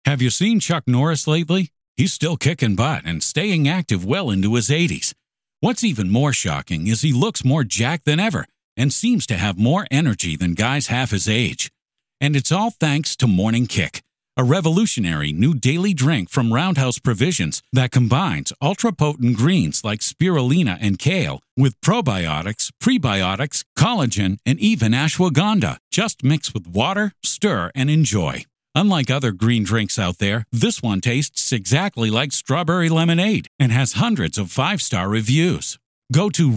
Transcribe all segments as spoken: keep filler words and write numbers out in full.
Have you seen Chuck Norris lately? He's still kicking butt and staying active well into his eighties. What's even more shocking is he looks more jacked than ever and seems to have more energy than guys half his age. And it's all thanks to Morning Kick, a revolutionary new daily drink from Roundhouse Provisions that combines ultra-potent greens like spirulina and kale with probiotics, prebiotics, collagen, and even ashwagandha. Just mix with water, stir, and enjoy. Unlike other green drinks out there, this one tastes exactly like strawberry lemonade and has hundreds of five-star reviews. Go to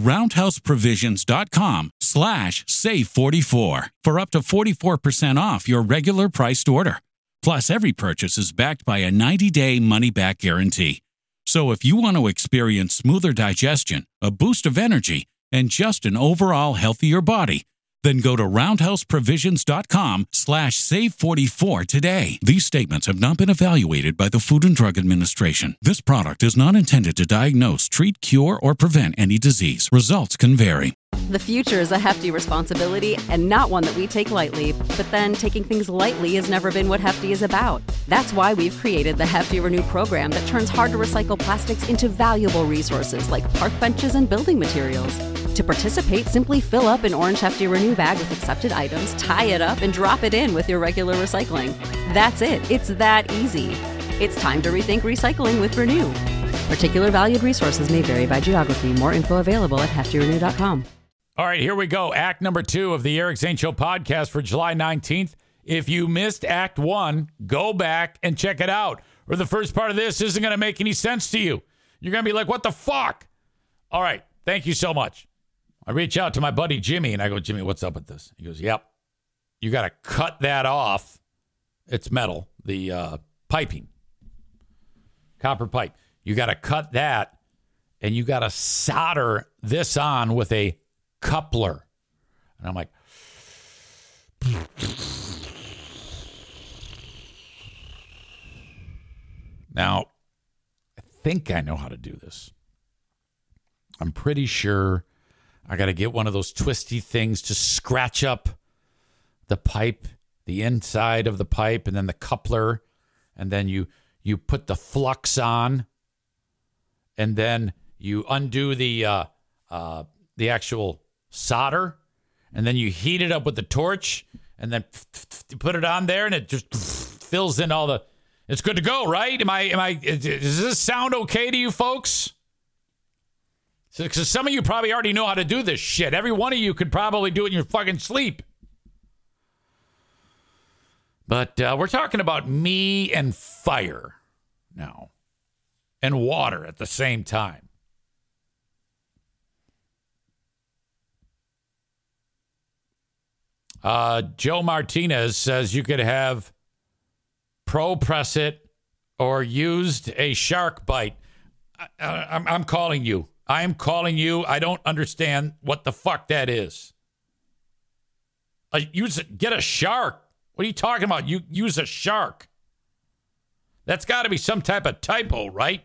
roundhouseprovisions.com slash save44 for up to forty-four percent off your regular priced order. Plus, every purchase is backed by a ninety-day money-back guarantee. So if you want to experience smoother digestion, a boost of energy, and just an overall healthier body, then go to roundhouseprovisions.com slash save44 today. These statements have not been evaluated by the Food and Drug Administration. This product is not intended to diagnose, treat, cure, or prevent any disease. Results can vary. The future is a hefty responsibility and not one that we take lightly. But then taking things lightly has never been what Hefty is about. That's why we've created the Hefty Renew program that turns hard-to-recycle plastics into valuable resources like park benches and building materials. To participate, simply fill up an orange Hefty Renew bag with accepted items, tie it up, and drop it in with your regular recycling. That's it. It's that easy. It's time to rethink recycling with Renew. Particular valued resources may vary by geography. More info available at hefty renew dot com. All right, here we go. Act number two of the Eric Zane Show podcast for July nineteenth. If you missed Act one, go back and check it out. Or the first part of this isn't going to make any sense to you. You're going to be like, what the fuck? All right, thank you so much. I reach out to my buddy Jimmy, and I go, Jimmy, what's up with this? He goes, yep. You got to cut that off. It's metal, the uh, piping, copper pipe. You got to cut that, and you got to solder this on with a coupler. And I'm like, now, I think I know how to do this. I'm pretty sure I got to get one of those twisty things to scratch up the pipe, the inside of the pipe, and then the coupler, and then you you put the flux on, and then you undo the uh, uh, the actual solder, and then you heat it up with the torch, and then you put it on there, and it just fills in all the. It's good to go, right? Am I? Am I? Does this sound okay to you folks? Because some of you probably already know how to do this shit. Every one of you could probably do it in your fucking sleep. But uh, we're talking about me and fire now, and water at the same time. Uh, Joe Martinez says you could have Pro Press It or used a shark bite. I, I, I'm, I'm calling you. I am calling you. I don't understand what the fuck that is. Uh, use get a shark. What are you talking about? You use a shark. That's got to be some type of typo, right?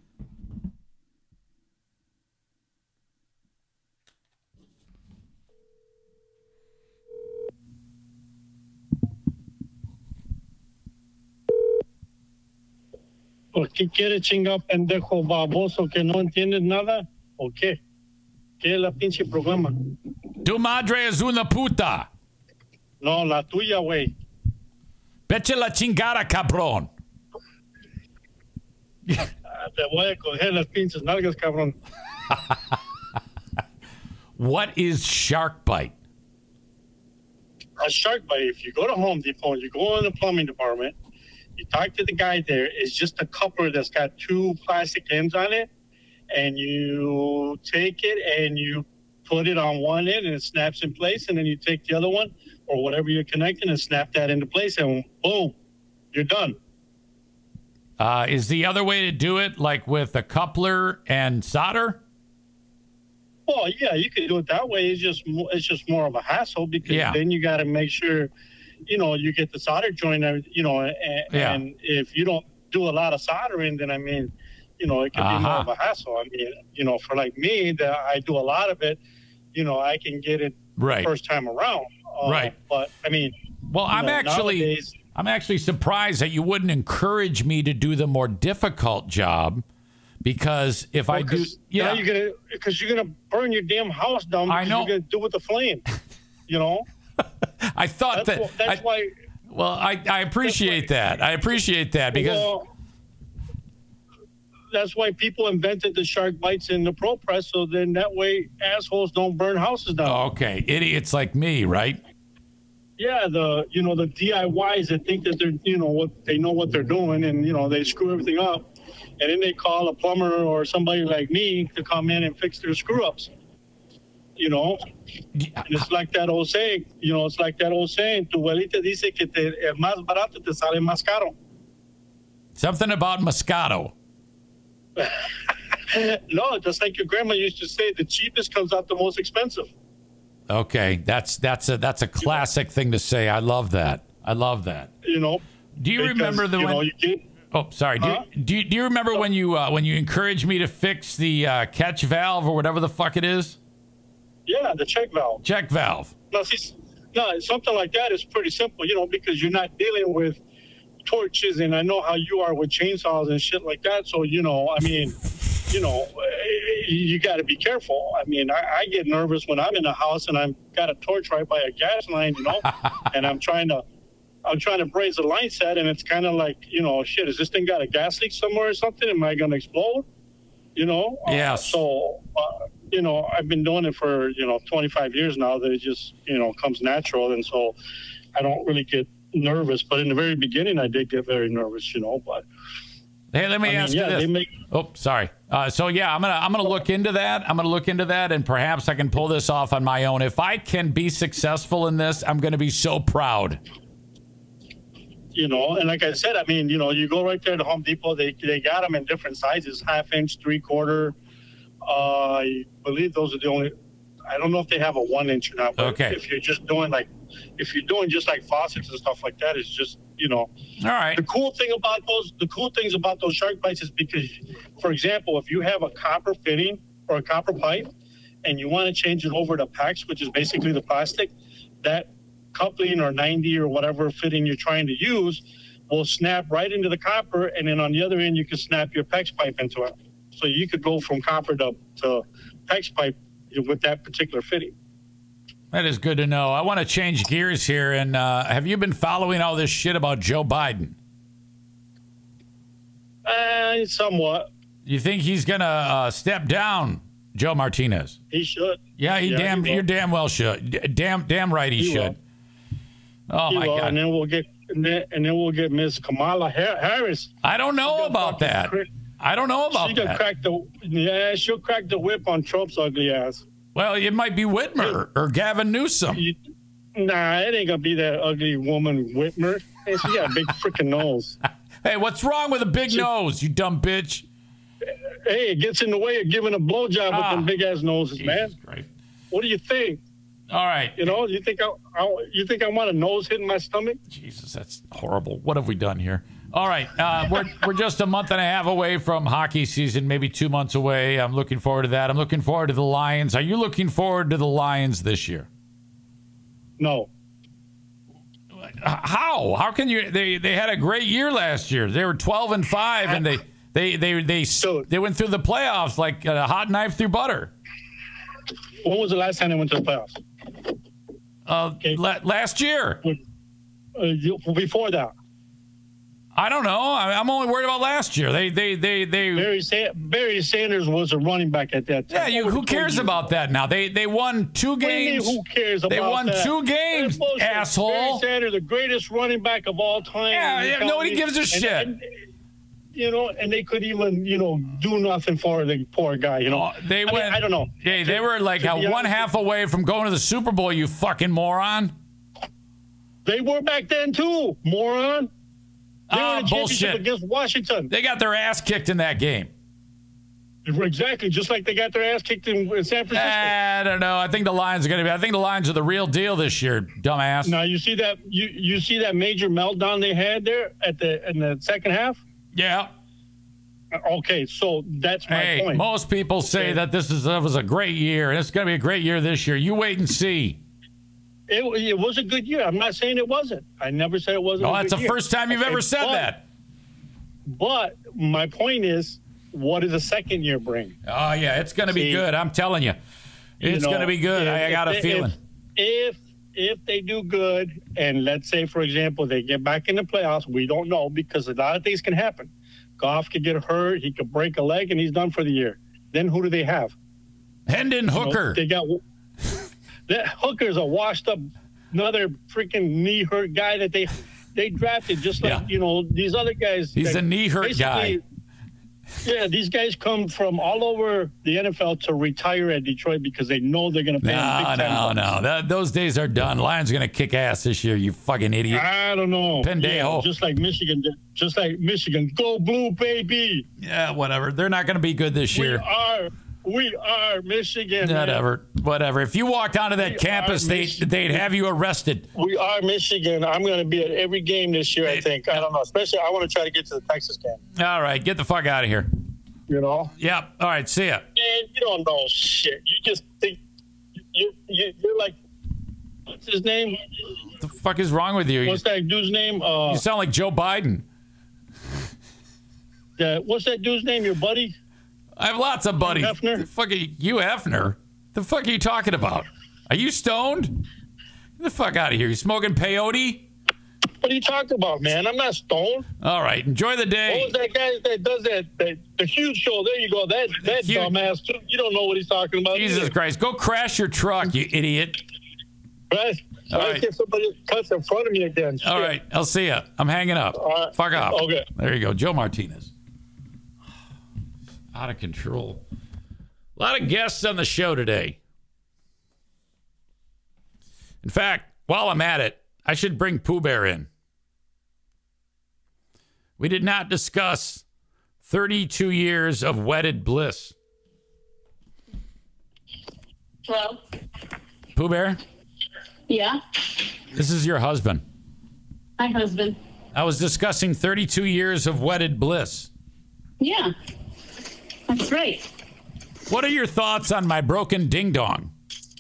¿Por qué quiere chingar pendejo baboso que no entiendes nada? ¿O qué? ¿Qué es la pinche programa? Tu madre es una puta. No, la tuya, güey. Vete la chingada, cabrón. Ah, te voy a coger las pinches nalgas, cabrón. What is shark bite? A shark bite, if you go to Home Depot, you go in the plumbing department, you talk to the guy there, it's just a coupler that's got two plastic ends on it, and you take it and you put it on one end and it snaps in place, and then you take the other one or whatever you're connecting and snap that into place, and boom, you're done. Uh, is the other way to do it like with a coupler and solder? Well, yeah, you can do it that way. It's just it's just more of a hassle because yeah. then you got to make sure, you know, you get the solder joint, you know, and, yeah. and if you don't do a lot of soldering, then I mean, you know, it can uh-huh. be more of a hassle. I mean, you know, for like me, that I do a lot of it, you know, I can get it right. first time around. Uh, right. But I mean, well, I'm know, actually, nowadays, I'm actually surprised that you wouldn't encourage me to do the more difficult job, because if Well, I do, 'cause yeah, now you're gonna because you're gonna burn your damn house down. I Because know. You're gonna do with the flame. You know. I thought That's, that. wh- that's I, why. well, I, I appreciate that. I appreciate that because Well, that's why people invented the shark bites in the Pro Press, so then that way assholes don't burn houses down. okay, idiots like me, right? Yeah, the you know the D I Ys that think that they're you know what they know what they're doing, and you know they screw everything up, and then they call a plumber or somebody like me to come in and fix their screw ups. You know, and it's like that old saying. You know, it's like that old saying. Tu abuelita dice que te, el más barato te sale más caro. Something about Moscato. No, just like your grandma used to say, the cheapest comes out the most expensive. Okay, that's that's a that's a classic thing to say. I love that. I love that. You know. Do you because, remember the you when? know, you get, Oh, sorry. Do, Huh? you, do, you, do you remember when you uh, when you encouraged me to fix the uh, catch valve or whatever the fuck it is? yeah, the check valve. Check valve. No, see, no, something like that is pretty simple, you know, because you're not dealing with torches, and I know how you are with chainsaws and shit like that. So, you know, I mean, you know, you got to be careful. I mean, I, I get nervous when I'm in a house and I've got a torch right by a gas line, you know, and I'm trying to, I'm trying to braze a line set, and it's kind of like, you know, shit, is this thing got a gas leak somewhere or something? Am I going to explode? You know? Yes. Uh, so, uh, you know, I've been doing it for, you know, twenty-five years now, that it just, you know, comes natural. And so I don't really get nervous. But in the very beginning, I did get very nervous, you know, but. Hey, let me I mean, ask yeah, you this. they make. Oh, sorry. Uh, so yeah, I'm gonna I'm gonna look into that. I'm gonna look into that, and perhaps I can pull this off on my own. If I can be successful in this, I'm gonna be so proud. You know, and like I said, I mean, you know, you go right there to Home Depot. They they got them in different sizes: half inch, three quarter. Uh, I believe those are the only. I don't know if they have a one inch or not. But Okay. If you're just doing like, if you're doing just like faucets and stuff like that, it's just, you know. All right. The cool thing about those, the cool things about those shark bites is because, for example, if you have a copper fitting or a copper pipe, and you want to change it over to PAX, which is basically the plastic, that coupling or ninety or whatever fitting you're trying to use will snap right into the copper, and then on the other end you can snap your PEX pipe into it. So you could go from copper to, to PEX pipe with that particular fitting. That is good to know. I want to change gears here. And uh, have you been following all this shit about Joe Biden? Uh, somewhat. You think he's gonna uh, step down, Joe Martinez? He should. Yeah, he Yeah, damn, he will. you're damn well should. D- Damn, damn right he, He should. Oh He my will, God! And then we'll get, and then, and then we'll get Miss Kamala Har- Harris. I don't know She'll about fucking that. cri- I don't know about She could that. crack the yeah. She'll crack the whip on Trump's ugly ass. Well, it might be Whitmer or Gavin Newsom. You, nah, it ain't gonna be that ugly woman Whitmer. Hey, she got a big freaking nose. Hey, what's wrong with a big nose, you dumb bitch? Hey, it gets in the way of giving a blowjob with Ah. them big ass noses, man. Jesus Christ. What do you think? All right. You know, you think I, I you think I want a nose hitting my stomach? Jesus, that's horrible. What have we done here? All right, uh, we're we're just a month and a half away from hockey season, maybe two months away. I'm looking forward to that. I'm looking forward to the Lions. Are you looking forward to the Lions this year? No. How? How can you? They they had a great year last year. They were twelve and five, and they they they they So- they went through the playoffs like a hot knife through butter. When was the last time they went to the playoffs? Uh, Okay. la- last year, Uh, you- before that, I don't know. I, I'm only worried about last year. They they they they. Barry, Sa- Barry Sanders was a running back at that time. Yeah, you, Over who twenty cares years about that now? They they won two What do you mean, games. who cares about They won that? two games, That's bullshit. asshole. Barry Sanders, the greatest running back of all time. Yeah, You yeah, tell nobody me? gives a And- shit. and, you know, and they could even, you know, do nothing for the poor guy. You know, Oh, they I mean, went. I don't know. Yeah, they To- were like to a be one honest, half away from going to the Super Bowl. You fucking moron. They were back then too, moron. They Ah, won a championship bullshit. against Washington. They got their ass kicked in that game. Exactly, just like they got their ass kicked in, in San Francisco. I don't know. I think the Lions are going to be. I think the Lions are the real deal this year, dumbass. Now you see that you you see that major meltdown they had there at the in the second half. Yeah. Okay, so that's my Hey, point. most people say Okay. that this is that was a great year, and it's going to be a great year this year. You wait and see. it, it was a good year. I'm not saying it wasn't. I never said it wasn't. Oh, a that's good the year. first time you've ever Okay, said but, that. But my point is, what does the second year bring? Oh, yeah, it's going to be See, good. I'm telling you. It's You know, going to be good. if- I, I got a if they- feeling. If, if if they do good, and let's say, for example, they get back in the playoffs, we don't know because a lot of things can happen. Goff could get hurt. He could break a leg, and he's done for the year. Then who do they have? Hendon You know, Hooker. they got that Hooker's a washed up, another freaking knee hurt guy that they they drafted, just like Yeah. you know these other guys. He's that a knee hurt guy. basically- Yeah, these guys come from all over the N F L to retire at Detroit because they know they're going to pay them No, big time no, bucks. no. That, those days are done. Lions going to kick ass this year, you fucking idiot. I don't know. Pendejo. Yeah, just like Michigan did. Just like Michigan. Go blue, baby. Yeah, whatever. They're not going to be good this We year. are. We are Michigan. man. Whatever. Whatever. If you walked onto that We campus, are they, Michigan. they'd have you arrested. We are Michigan. I'm going to be at every game this year, I think. I don't know. Especially, I want to try to get to the Texas game. All right. Get the fuck out of here. You know? Yep. All right. See ya. Man, you don't know shit. You just think you, you, you're like, what's his name? What the fuck is wrong with you? You, What's that dude's name? Uh, you sound like Joe Biden. the, what's that dude's name? Your buddy? I have lots of buddies. Hefner? The fuck are you, you Hefner? The fuck are you talking about? Are you stoned? Get the fuck out of here. You smoking peyote? What are you talking about, man? I'm not stoned. All right. Enjoy the What day. was that guy that does that, that the huge show? There you go. That that Huge- dumbass. Too. You don't know what he's talking about. Jesus either. Christ. Go crash your truck, you idiot. Right? So All I right. get somebody cuts in front of me again. All Shit. right. I'll see ya. I'm hanging up. All right. Fuck off. Okay. There you go. Joe Martinez. Out of control. A lot of guests on the show today. In fact, while I'm at it, I should bring Pooh Bear in. We did not discuss thirty-two years of wedded bliss. Hello? Pooh Bear, Yeah? this is your husband. My husband. I was discussing thirty-two years of wedded bliss. Yeah. That's right. What are your thoughts on my broken ding-dong?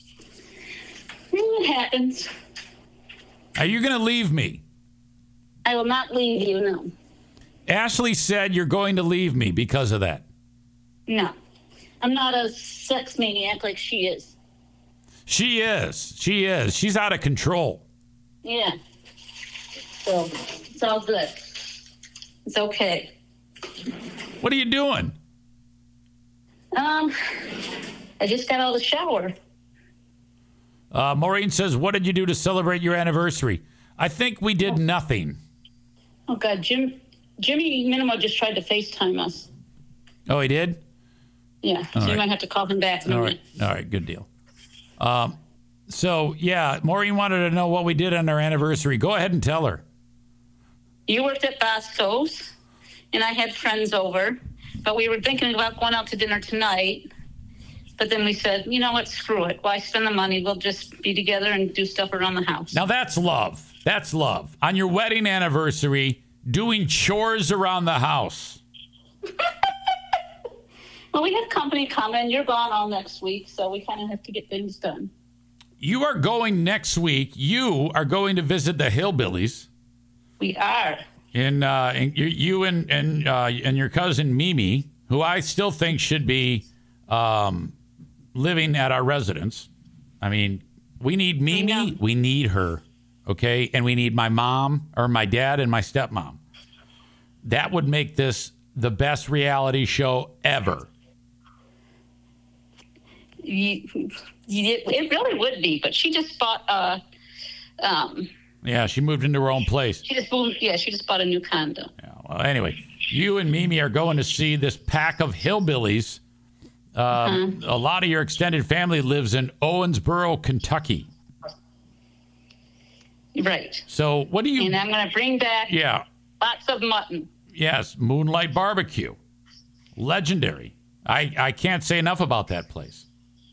It happens. Are you going to leave me? I will not leave you, no. Ashley said you're going to leave me because of that. No. I'm not a sex maniac like she is. She is. She is. She's out of control. Yeah. So, it's all good. It's okay. What are you doing? Um, I just got out of the shower. Uh, Maureen says, what did you do to celebrate your anniversary? I think we did nothing. Oh, God. Jim, Jimmy Minimo just tried to FaceTime us. Oh, he did? Yeah. So All you right. might have to call him back in a All minute. right. All right. Good deal. Um, so, yeah, Maureen wanted to know what we did on our anniversary. Go ahead and tell her. You worked at Bosco's, and I had friends over, but we were thinking about going out to dinner tonight. But then we said, you know what, screw it. Why spend the money? We'll just be together and do stuff around the house. Now, that's love. That's love. On your wedding anniversary, doing chores around the house. Well, we have company coming. You're gone all next week, so we kind of have to get things done. You are going next week. You are going to visit the Hillbillies. We are. And, uh, and you, you and and uh, and your cousin Mimi, who I still think should be um, living at our residence. I mean, we need Mimi. know. We need her, okay? And we need my mom or my dad and my stepmom. That would make this the best reality show ever. You, you, it really would be, but she just bought a. Um, Yeah, she moved into her own place. she just moved. Yeah, she just bought a new condo. Yeah, well, anyway, you and Mimi are going to see this pack of hillbillies. Um, A lot of your extended family lives in Owensboro, Kentucky. Right. So what do you? And I'm going to bring back Yeah, lots of mutton. yes, Moonlight Barbecue, legendary. I I can't say enough about that place.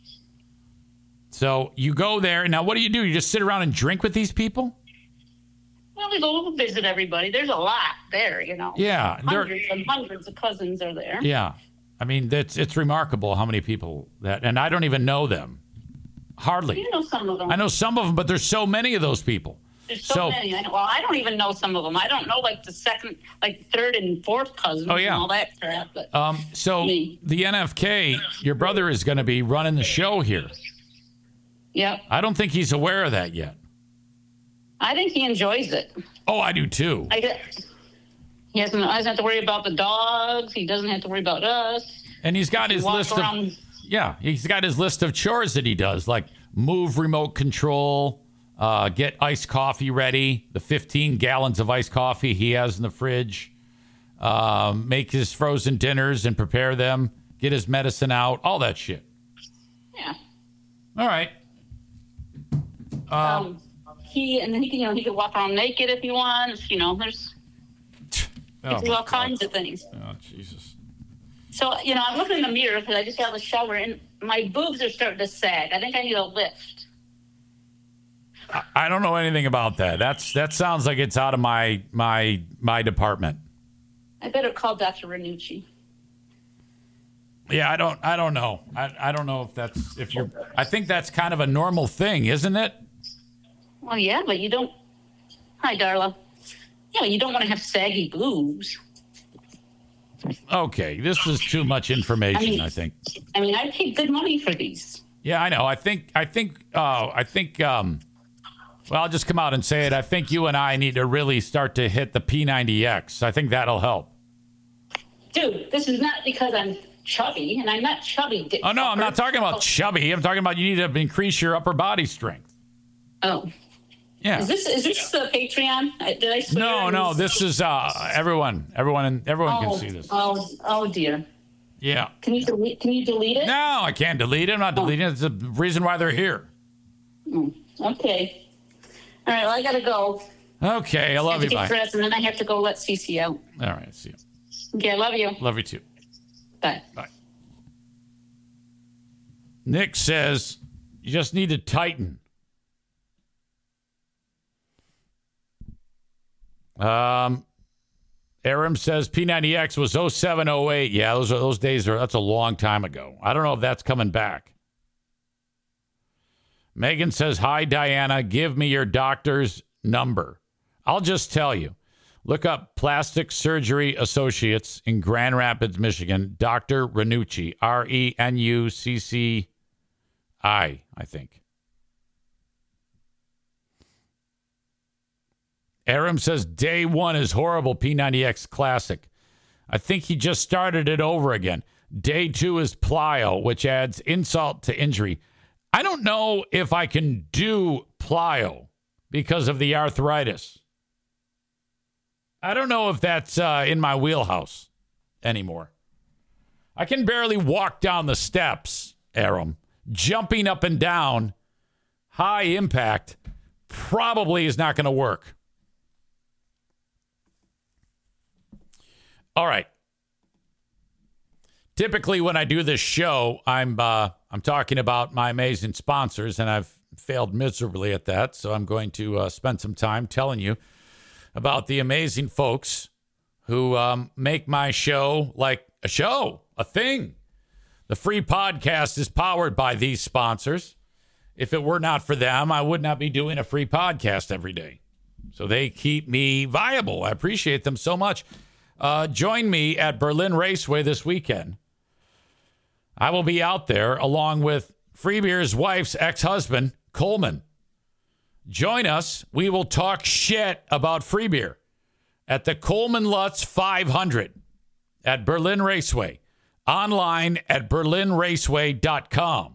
So you go there now. What do you do? You just sit around and drink with these people? Well, we go visit everybody. There's a lot there, you know. Yeah, they're- Hundreds and hundreds of cousins are there. Yeah, I mean that's it's remarkable how many people that, and I don't even know them. Hardly. You know some of them. I know some of them, but there's so many of those people. There's so, so many. I know, well, I don't even know some of them. I don't know like the second, like third and fourth cousins oh, yeah. and all that crap. But um, so me. the N F K, your brother is going to be running the show here. Yep. I don't think he's aware of that yet. I think he enjoys it. Oh, I do too. I get, he doesn't, doesn't have to worry about the dogs. He doesn't have to worry about us. And he's got He his walks list around. of yeah, he's got his list of chores that he does, like move remote control, uh, get iced coffee ready, the fifteen gallons of iced coffee he has in the fridge, um, make his frozen dinners and prepare them, get his medicine out, all that shit. Yeah. All right. Um, Um, he and then he can, you know, he can walk around naked if he wants. You know, there's he oh, can do all kinds of things. oh, Jesus. So, you know, I'm looking in the mirror because I just got out of the shower and my boobs are starting to sag. I think I need a lift. I, I don't know anything about that. That's that sounds like it's out of my my my department. I better call Doctor Ranucci. Yeah, I don't I don't know. I, I don't know if that's if you're I think that's kind of a normal thing, isn't it? Well, yeah, but you don't. Hi, Darla. Yeah, you don't want to have saggy boobs. Okay, this is too much information, I, I mean- I think. I mean, I paid good money for these. Yeah, I know. I think I think uh I think um well, I'll just come out and say it. I think you and I need to really start to hit the P ninety X. I think that'll help. Dude, this is not because I'm chubby, and I'm not chubby. Dick Oh no, I'm not fucker. talking about Oh, chubby. I'm talking about you need to increase your upper body strength. Oh, Yeah. is this is this the Patreon? I- Did I swear? No, no, this is uh everyone. Everyone everyone Oh, can see this. oh, oh dear. Yeah. Can you delete? Can you delete it? No, I can't delete it. I'm not deleting it. It's the reason why they're here. Okay. All right. Well, I gotta go. Okay, I love I have you. to get Bye. dressed, and then I have to go let Cece out. All right, see you. Okay. I love you. Love you too. Bye. Bye. Nick says you just need to tighten. Um, Aram says P ninety X was oh seven oh eight. Yeah, those are those days are that's a long time ago. I don't know if that's coming back. Megan says, "Hi Diana, give me your doctor's number." I'll just tell you. Look up Plastic Surgery Associates in Grand Rapids, Michigan. Doctor Ranucci, R E N U C C I, I think. Aram says, day one is horrible, P ninety X Classic. I think he just started it over again. Day two is Plyo, which adds insult to injury. I don't know if I can do Plyo because of the arthritis. I don't know if that's uh, in my wheelhouse anymore. I can barely walk down the steps, Aram. Jumping up and down, high impact, probably is not going to work. All right. Typically, when I do this show, I'm uh, I'm talking about my amazing sponsors, and I've failed miserably at that. So I'm going to uh, spend some time telling you about the amazing folks who um, make my show like a show, a thing. The free podcast is powered by these sponsors. If it were not for them, I would not be doing a free podcast every day. So they keep me viable. I appreciate them so much. Uh, join me at Berlin Raceway this weekend. I will be out there along with Free Beer's wife's ex-husband, Coleman. Join us. We will talk shit about Free Beer at the Coleman Lutz five hundred at Berlin Raceway. Online at berlin raceway dot com.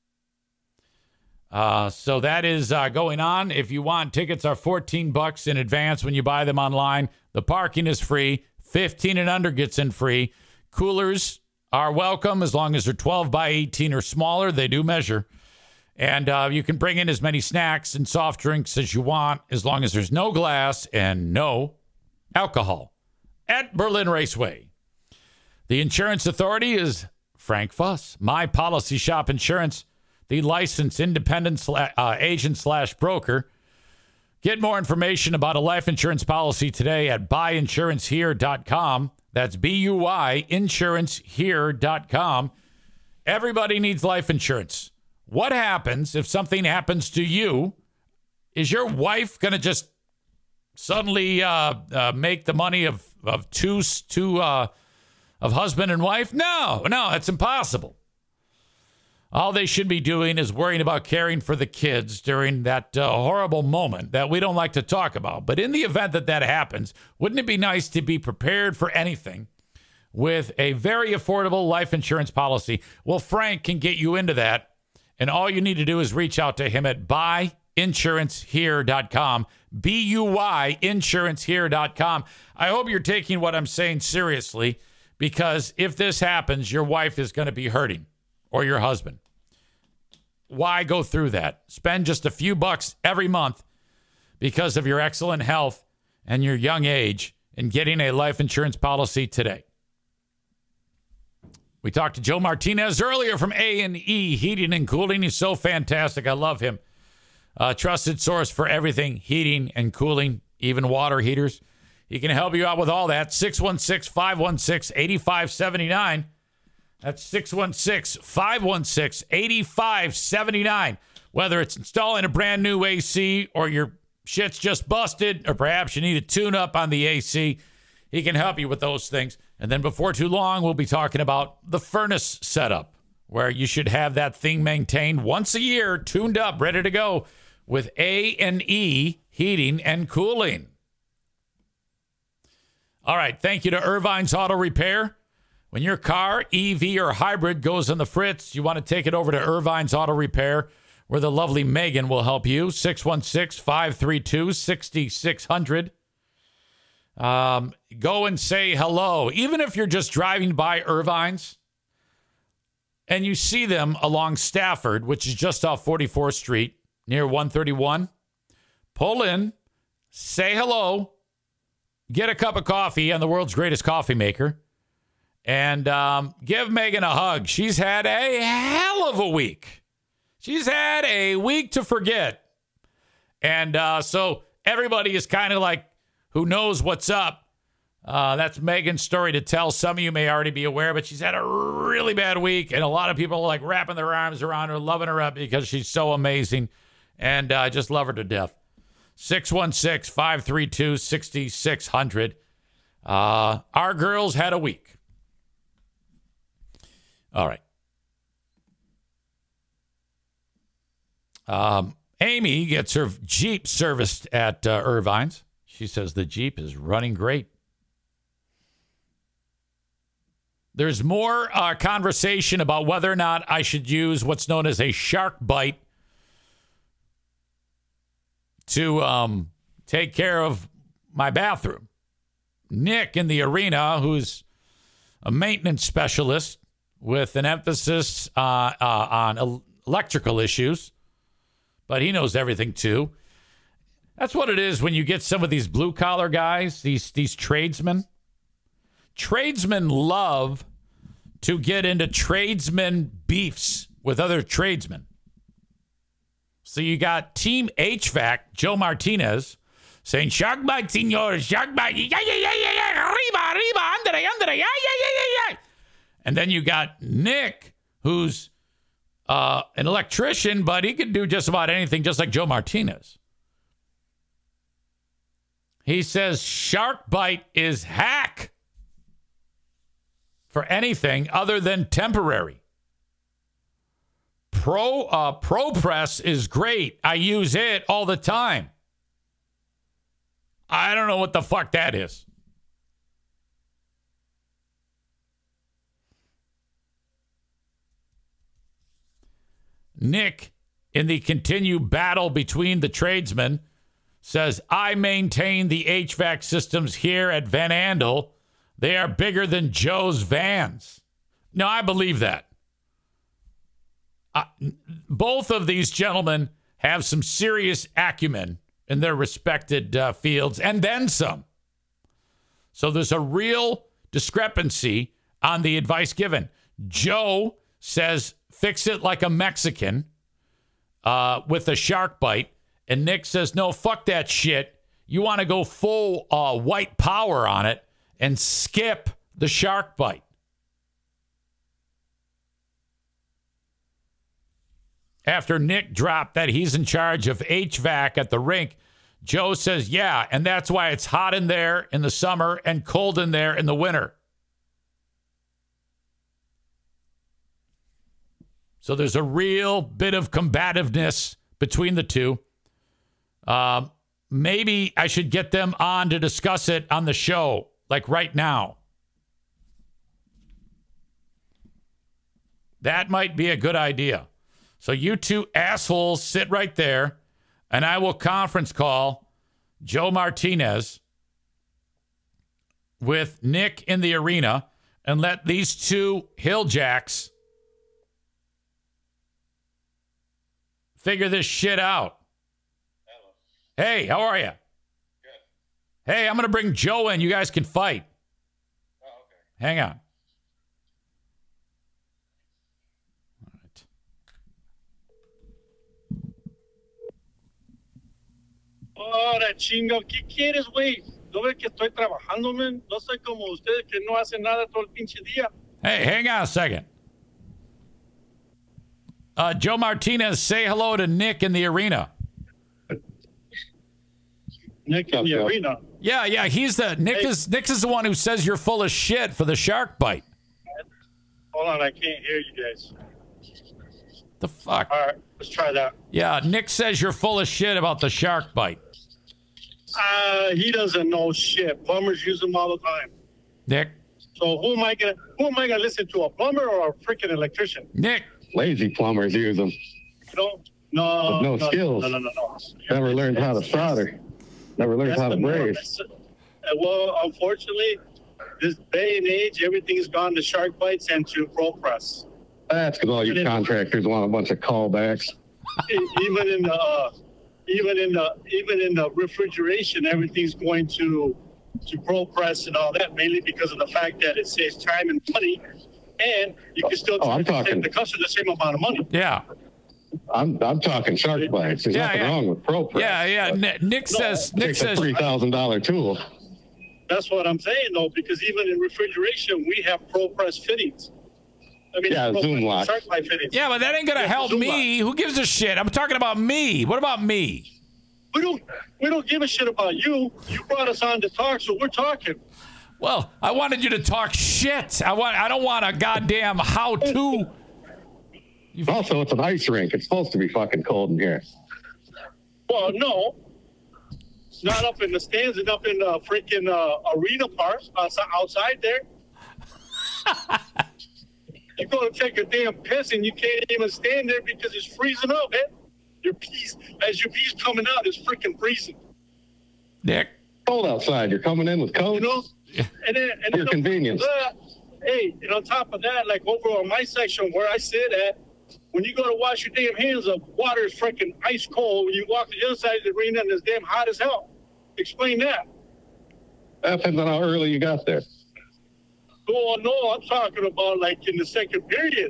Uh, so that is uh, going on. If you want, tickets are fourteen bucks in advance when you buy them online. The parking is free. fifteen and under gets in free. Coolers are welcome as long as they're twelve by eighteen or smaller. They do measure. And uh, you can bring in as many snacks and soft drinks as you want as long as there's no glass and no alcohol at Berlin Raceway. The insurance authority is Frank Fuss. My Policy Shop Insurance, the licensed independent sla- uh, agent slash broker. Get more information about a life insurance policy today at buy insurance here dot com. That's B U Y insurance here dot com. Everybody needs life insurance. What happens if something happens to you? Is your wife going to just suddenly uh, uh, make the money of, of two, two uh, of husband and wife? No, no, it's impossible. All they should be doing is worrying about caring for the kids during that uh, horrible moment that we don't like to talk about. But in the event that that happens, wouldn't it be nice to be prepared for anything with a very affordable life insurance policy? Well, Frank can get you into that. And all you need to do is reach out to him at buy insurance here dot com, B U Y insurance here dot com. I hope you're taking what I'm saying seriously, because if this happens, your wife is going to be hurting, or your husband. Why go through that? Spend just a few bucks every month because of your excellent health and your young age in getting a life insurance policy today. We talked to Joe Martinez earlier from A and E Heating and Cooling. He's so fantastic. I love him. A trusted source for everything heating and cooling, even water heaters. He can help you out with all that. six one six, five one six, eight five seven nine. That's six one six, five one six, eight five seven nine. Whether it's installing a brand new A C or your shit's just busted, or perhaps you need a tune-up on the A C, he can help you with those things. And then before too long, we'll be talking about the furnace setup, where you should have that thing maintained once a year, tuned up, ready to go with A and E Heating and Cooling. All right, thank you to Irvine's Auto Repair. When your car, E V or hybrid, goes on the fritz, you want to take it over to Irvine's Auto Repair, where the lovely Megan will help you. six one six, five three two, six six zero zero. Um, go and say hello. Even if you're just driving by Irvine's and you see them along Stafford, which is just off forty-fourth Street near one thirty-one, pull in, say hello, get a cup of coffee on the world's greatest coffee maker, and um, give Megan a hug. She's had a hell of a week. She's had a week to forget. And uh, so everybody is kind of like, who knows what's up. Uh, that's Megan's story to tell. Some of you may already be aware, but she's had a really bad week, and a lot of people are like wrapping their arms around her, loving her up because she's so amazing, and I uh, just love her to death. six one six, five three two, six six zero zero. Uh, our girls had a week. All right. Um, Amy gets her Jeep serviced at uh, Irvine's. She says the Jeep is running great. There's more uh, conversation about whether or not I should use what's known as a shark bite to um, take care of my bathroom. Nick in the arena, who's a maintenance specialist with an emphasis uh, uh, on el- electrical issues, but he knows everything too. That's what it is when you get some of these blue-collar guys, these these tradesmen. Tradesmen love to get into tradesmen beefs with other tradesmen. So you got Team H V A C, Joe Martinez, saying, shark bite, senor, shark bite. Yeah, yeah, yeah, yeah, yeah. Arriba, arriba, andere, andere. Yeah, yeah, yeah, yeah, yeah. And then you got Nick, who's uh, an electrician, but he can do just about anything, just like Joe Martinez. He says shark bite is hack for anything other than temporary. Pro uh, ProPress is great. I use it all the time. I don't know what the fuck that is. Nick, in the continued battle between the tradesmen, says, I maintain the H V A C systems here at Van Andel. They are bigger than Joe's vans. No, I believe that. Uh, both of these gentlemen have some serious acumen in their respected uh, fields, and then some. So there's a real discrepancy on the advice given. Joe says, fix it like a Mexican uh, with a shark bite. And Nick says, no, fuck that shit. You want to go full uh, white power on it and skip the shark bite. after Nick dropped that he's in charge of H V A C at the rink, Joe says, yeah, and that's why it's hot in there in the summer and cold in there in the winter. So there's a real bit of combativeness between the two. Um, maybe I should get them on to discuss it on the show, like right now. That might be a good idea. So you two assholes sit right there, and I will conference call Joe Martinez with Nick in the arena and let these two Hilljacks figure this shit out. Hello. Hey, how are you? Good. Hey, I'm going to bring Joe in. You guys can fight. Oh, okay. Hang on. Ahora, chingo, ¿qué quieres, güey? ¿No ves que estoy trabajando, man? No soy como ustedes que no hacen nada todo el pinche día. Hey, hang on a second. Uh, Joe Martinez, say hello to Nick in the arena. Nick in the arena? Yeah, yeah, he's the, Nick hey. is Nick is the one who says you're full of shit for the shark bite. Hold on, I can't hear you guys. The fuck? All right, let's try that. Yeah, Nick says you're full of shit about the shark bite. Uh, he doesn't know shit. Plumbers use them all the time. Nick? So who am I gonna who am I gonna listen to? A plumber or a freaking electrician? Nick. Lazy plumbers use them. No, no, With no, no skills. No, no, no, no. Never learned how to solder. Never learned how to braze. Well, unfortunately, this day and age, everything's gone to shark bites and to pro press. That's because all you even contractors in, want a bunch of callbacks. Even in the uh, even in the even in the refrigeration, everything's going to to pro press and all that, mainly because of the fact that it saves time and money, and you can still oh, I'm talking, the customer the same amount of money. Yeah. I'm I'm talking shark bites. There's yeah, nothing yeah. wrong with pro press. Yeah, yeah. Nick, Nick no, says Nick it's says a three thousand dollar tool. That's what I'm saying though, because even in refrigeration, we have pro press fittings. I mean, yeah, zoom lock. Yeah, but that ain't gonna yeah, help me. Lock. Who gives a shit? I'm talking about me. What about me? We don't. We don't give a shit about you. You brought us on to talk, so we're talking. Well, I wanted you to talk shit. I want. I don't want a goddamn how-to. You've... Also, it's an ice rink. It's supposed to be fucking cold in here. Well, no. It's not up in the stands. It's up in the freaking uh, arena part outside there. You go to take a damn piss and you can't even stand there because it's freezing up, man. Your piece, as your piece coming out, is freaking freezing. Nick, cold outside. You're coming in with cold. You know, and then and your then convenience. That, hey, and on top of that, like over on my section where I sit at, when you go to wash your damn hands, the water is freaking ice cold. When you walk to the other side of the arena, and it's damn hot as hell. Explain that. That depends on how early you got there. Oh, no, I'm talking about like in the second period.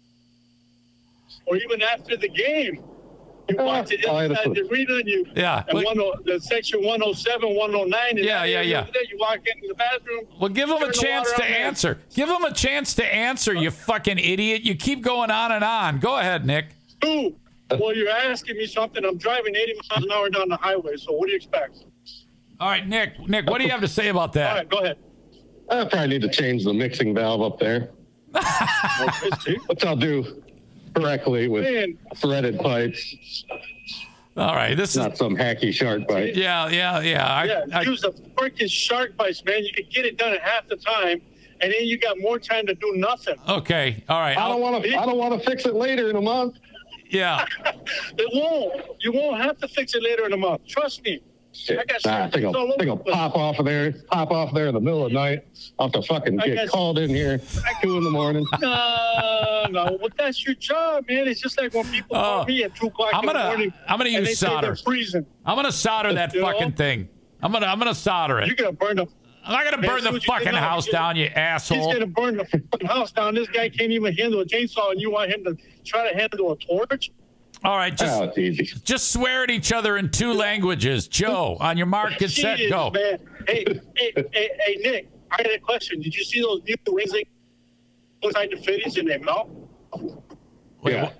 Or even after the game. You uh, walk to the other side of the arena and you, yeah, and one, the section one oh seven, one oh nine. And yeah, yeah, yeah. There, you walk into the bathroom. Well, give them a chance to answer. Give them a chance to answer, you fucking idiot. You keep going on and on. Go ahead, Nick. Ooh, well, you're asking me something. I'm driving eighty miles an hour down the highway, so what do you expect? All right, Nick. Nick, what do you have to say about that? All right, go ahead. I probably need to change the mixing valve up there. Which I'll do correctly with Man. threaded pipes. All right, this not is not some hacky shark bite. Yeah, yeah, yeah. I, yeah, I, use a freaking shark bites, man. You could get it done in half the time, and then you got more time to do nothing. Okay, all right. I don't want to. I don't want to fix it later in a month. Yeah, it won't. You won't have to fix it later in a month. Trust me. Shit. I, got nah, I think I'll, think I'll pop off of there, pop off there in the middle of the night. I'll have to fucking get got, called in here at two in the morning. No, no, well, that's your job, man. It's just like when people uh, call me at two o'clock I'm gonna, in the morning. I'm gonna use solder. Freezing. I'm gonna solder that you fucking know? thing. I'm gonna, I'm gonna solder it. You're gonna burn the. I'm not gonna burn the fucking house down, you asshole. He's gonna burn the fucking house down. This guy can't even handle a chainsaw, and you want him to try to handle a torch? All right, just oh, it's easy. just swear at each other in two languages. Joe, on your mark, get set, Jeez, go. Man. Hey, hey, hey, hey, Nick, I got a question. Did you see those new rings inside the fitties in their mouth? Wait, yeah.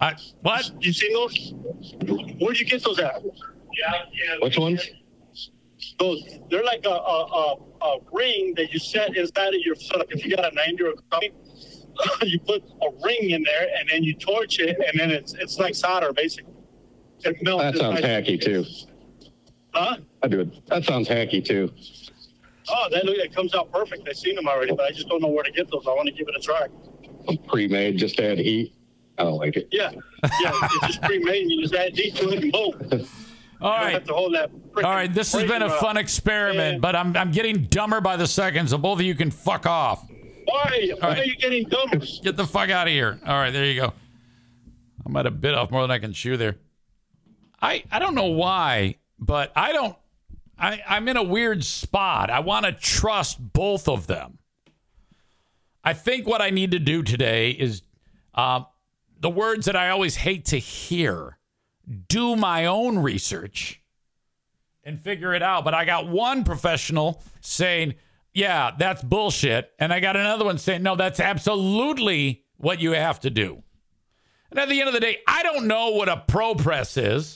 I, what? You seen those? Where'd you get those at? Yeah, yeah. Which ones? Those, they're like a, a, a, a ring that you set inside of your, so like if you got a ninety or something, you put a ring in there and then you torch it and then it's it's like solder basically. It melts. That sounds hacky too. Huh? I do it. That sounds hacky too. Oh, that look, it comes out perfect. I've seen them already, but I just don't know where to get those. I want to give it a try. Pre-made, just add heat. I don't like it. Yeah, yeah, it's just pre-made and you just add heat to it and boom. All right. Have to hold that All right, this has been a fun experiment, but I'm I'm getting dumber by the second, so both of you can fuck off. Why? Why right. are you getting dumber? Get the fuck out of here. All right, there you go. I might have bit off more than I can chew there. I I don't know why, but I don't I, I'm in a weird spot. I want to trust both of them. I think what I need to do today is um, the words that I always hate to hear. Do my own research and figure it out. But I got one professional saying, yeah, that's bullshit. And I got another one saying, no, that's absolutely what you have to do. And at the end of the day, I don't know what a ProPress is.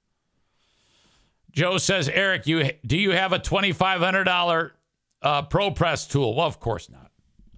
Joe says, Eric, you do you have a twenty-five hundred dollars uh, ProPress tool? Well, of course not.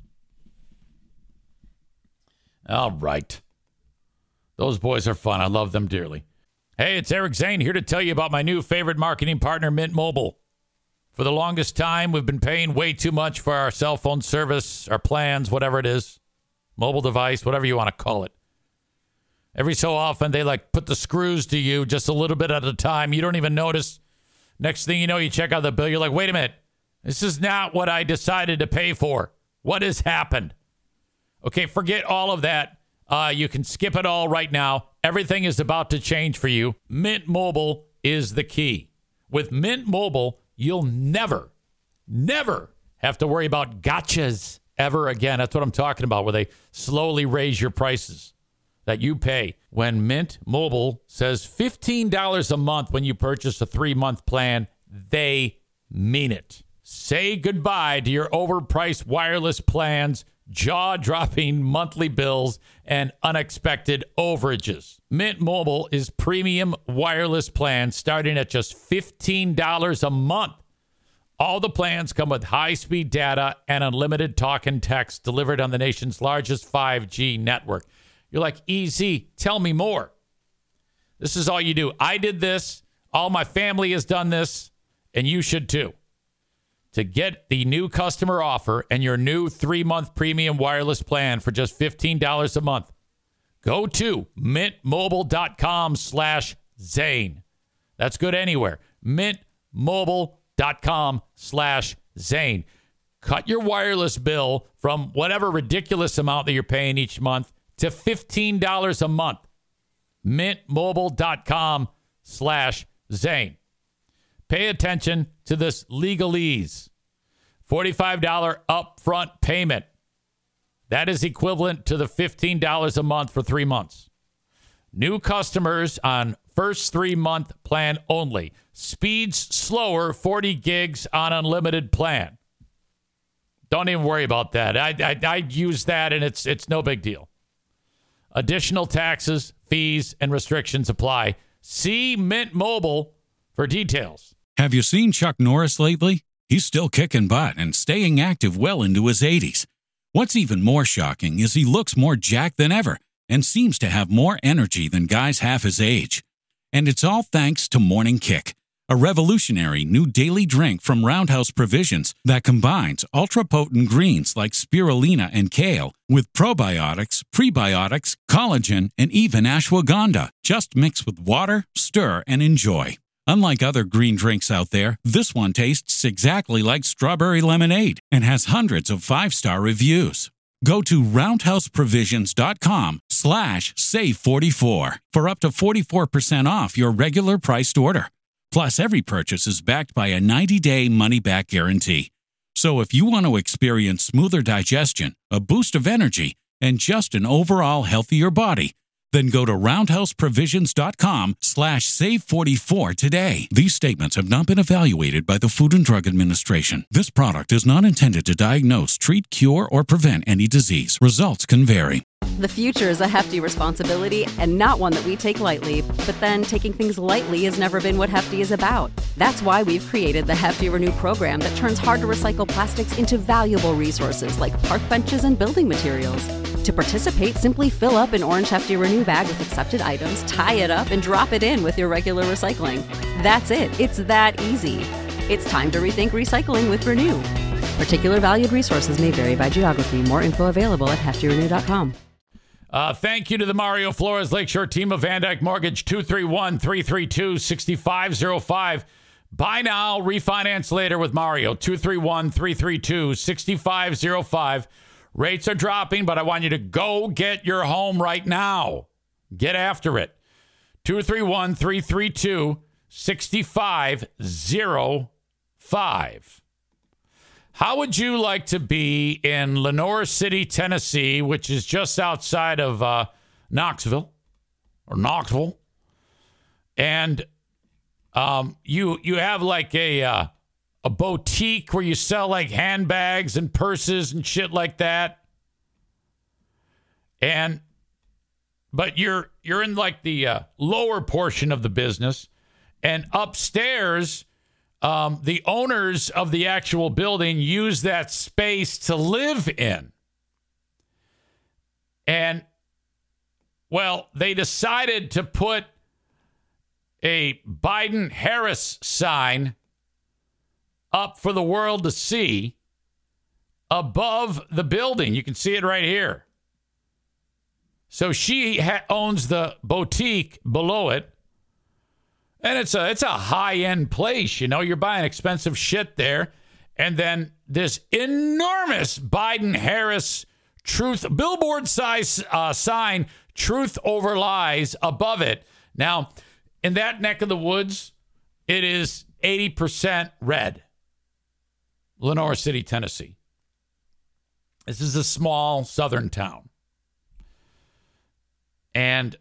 All right. Those boys are fun. I love them dearly. Hey, it's Eric Zane here to tell you about my new favorite marketing partner, Mint Mobile. For the longest time, we've been paying way too much for our cell phone service, our plans, whatever it is, mobile device, whatever you want to call it. Every so often, they like put the screws to you just a little bit at a time. You don't even notice. Next thing you know, you check out the bill. You're like, wait a minute. This is not what I decided to pay for. What has happened? Okay, forget all of that. Uh, you can skip it all right now. Everything is about to change for you. Mint Mobile is the key. With Mint Mobile, you'll never, never have to worry about gotchas ever again. That's what I'm talking about, where they slowly raise your prices that you pay. When Mint Mobile says fifteen dollars a month when you purchase a three-month plan, they mean it. Say goodbye to your overpriced wireless plans, jaw-dropping monthly bills, and unexpected overages. Mint Mobile is premium wireless plans starting at just fifteen dollars a month. All the plans come with high-speed data and unlimited talk and text delivered on the nation's largest five G network. You're like, easy, tell me more. This is all you do. I did this. All my family has done this, and you should too. To get the new customer offer and your new three-month premium wireless plan for just fifteen dollars a month, go to mintmobile.com slash Zane. That's good anywhere. mintmobile.com slash Zane. Cut your wireless bill from whatever ridiculous amount that you're paying each month to fifteen dollars a month. mintmobile.com slash Zane. Pay attention to this legalese. forty-five dollars upfront payment. That is equivalent to the fifteen dollars a month for three months. New customers on first three-month plan only. Speeds slower, forty gigs on unlimited plan. Don't even worry about that. I, I, I use that, and it's it's no big deal. Additional taxes, fees, and restrictions apply. See Mint Mobile for details. Have you seen Chuck Norris lately? He's still kicking butt and staying active well into his eighties. What's even more shocking is he looks more jacked than ever and seems to have more energy than guys half his age. And it's all thanks to Morning Kick, a revolutionary new daily drink from Roundhouse Provisions that combines ultra-potent greens like spirulina and kale with probiotics, prebiotics, collagen, and even ashwagandha. Just mix with water, stir, and enjoy. Unlike other green drinks out there, this one tastes exactly like strawberry lemonade and has hundreds of five-star reviews. Go to roundhouseprovisions.com slash save 44 for up to forty-four percent off your regular priced order. Plus, every purchase is backed by a ninety-day money-back guarantee. So if you want to experience smoother digestion, a boost of energy, and just an overall healthier body, then go to roundhouseprovisions.com slash save 44 today. These statements have not been evaluated by the Food and Drug Administration. This product is not intended to diagnose, treat, cure, or prevent any disease. Results can vary. The future is a hefty responsibility and not one that we take lightly. But then taking things lightly has never been what Hefty is about. That's why we've created the Hefty Renew program that turns hard-to-recycle plastics into valuable resources like park benches and building materials. To participate, simply fill up an orange Hefty Renew bag with accepted items, tie it up, and drop it in with your regular recycling. That's it. It's that easy. It's time to rethink recycling with Renew. Particular valued resources may vary by geography. More info available at hefty renew dot com. Uh, thank you to the Mario Flores Lakeshore team of Van Dyke Mortgage, two three one, three three two, six five zero five. Buy now, refinance later with Mario, two three one, three three two, six five zero five. Rates are dropping, but I want you to go get your home right now. Get after it. two three one, three three two, six five zero five. How would you like to be in Lenoir City, Tennessee, which is just outside of uh, Knoxville or Knoxville, and um, you you have like a uh, a boutique where you sell like handbags and purses and shit like that, and but you're you're in like the uh, lower portion of the business, and upstairs. Um, the owners of the actual building use that space to live in. And, well, they decided to put a Biden-Harris sign up for the world to see above the building. You can see it right here. So she ha- owns the boutique below it. And it's a it's a high-end place, you know. You're buying expensive shit there. And then this enormous Biden-Harris truth, billboard-size uh, sign, truth over lies above it. Now, in that neck of the woods, it is eighty percent red. Lenoir City, Tennessee. This is a small southern town. And